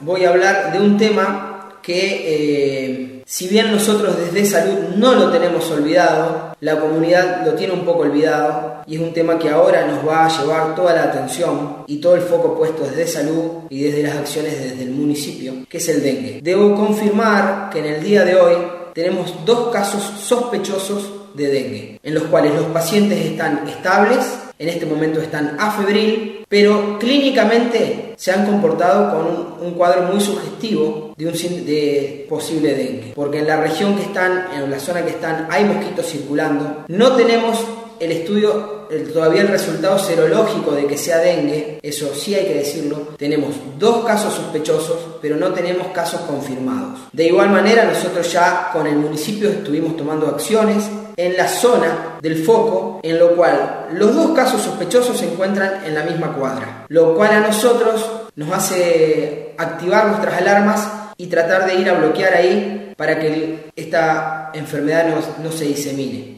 voy a hablar de un tema que, si bien nosotros desde salud no lo tenemos olvidado, la comunidad lo tiene un poco olvidado, y es un tema que ahora nos va a llevar toda la atención y todo el foco puesto desde salud y desde las acciones desde el municipio, que es el dengue. Debo confirmar que en el día de hoy tenemos 2 casos sospechosos de dengue, en los cuales los pacientes están estables, en este momento están afebril, pero clínicamente se han comportado con un cuadro muy sugestivo de posible dengue, porque en la región que están, en la zona que están, hay mosquitos circulando. No tenemos el estudio, todavía el resultado serológico de que sea dengue, eso sí hay que decirlo. Tenemos 2 casos sospechosos, pero no tenemos casos confirmados. De igual manera, nosotros ya con el municipio estuvimos tomando acciones en la zona del foco, en lo cual los 2 casos sospechosos se encuentran en la misma cuadra, lo cual a nosotros nos hace activar nuestras alarmas y tratar de ir a bloquear ahí para que esta enfermedad no se disemine.